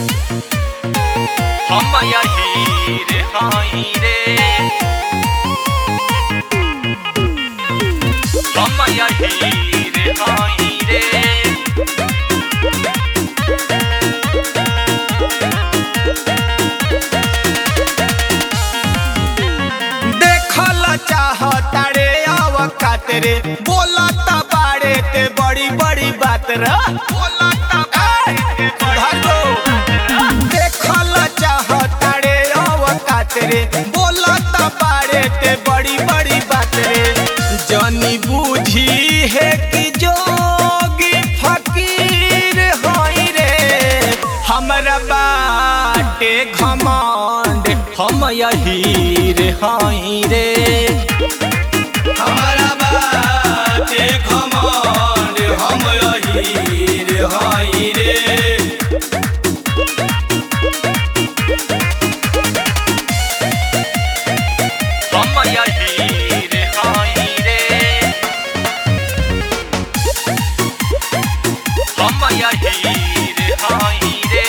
हम यही रे हाई रे, हम यही रे हाई रे। देखल चाहता रे अवकात रे, बोलता बाड़े ते बड़ी बड़ी बात रे, बोलता बाड़े ते देखल चाहता रे अवकात रे, बोलता बाड़े ते बड़ी बड़ी बात रे। जानी बूझी है कि जोगी फकीर होई रे, हमरा बाटे घमंड हम यही रे हाई रे, हमरा बाटे घमंड हम यही रे हाई रे। हम यही रे हाई रे, हम यही रे हाई रे।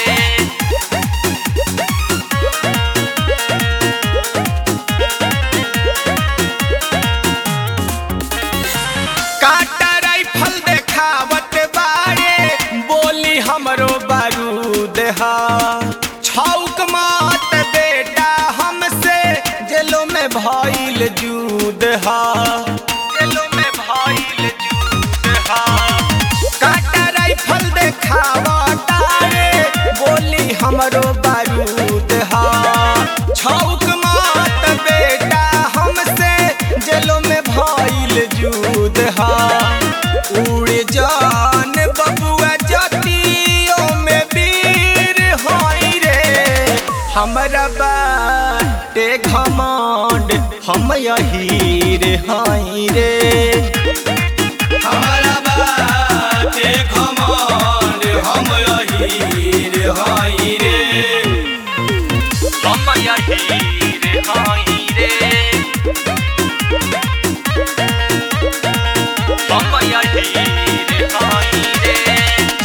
काटा राइफल देखावत बारे, बोली हमरो बारूद हा। छौक मात बेटा हमसे, जेलों में भइल जूद हा, जेलों में भइल जूद हा। काटा राइफल देखावत रे, बोली हमरो बारूद हा। छौक मात बेटा हमसे, जेलों में भइल जूद हा। उड़े जान बबुआ जतियों में वीर होई रे, हमरा बाटे घमंड हम यही रे हाई रे, हमरा बाटे घमंड हम यही रे हाई रे। हम यही रे हाई रे, हम यही रे हाई रे।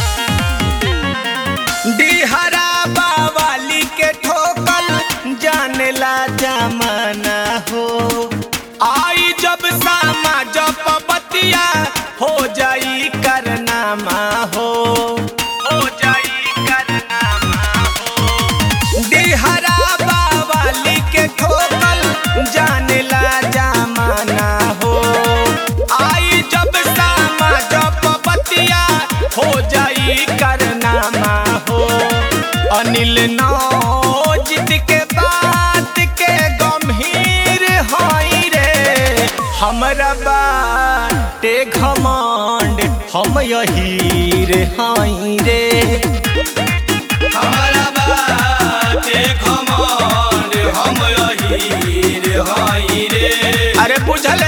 डिहरा बावाली के ठोकल जानेला जमाना हो, आई जब सामा जब बतिया हो जाई करनामा हो, हो जाई करनामा हो। डिहरा बावाली के ठोकल जानेला जमाना हो, आई जब सामा जब बतिया हो जाई करनामा हो। अनिल नौजित के बात के गंभीर होई रे, हमरा बाटे घमंड हम यही रे हाई रे, हमरा बाटे घमंड हम यही रे हाई रे। अरे बुझल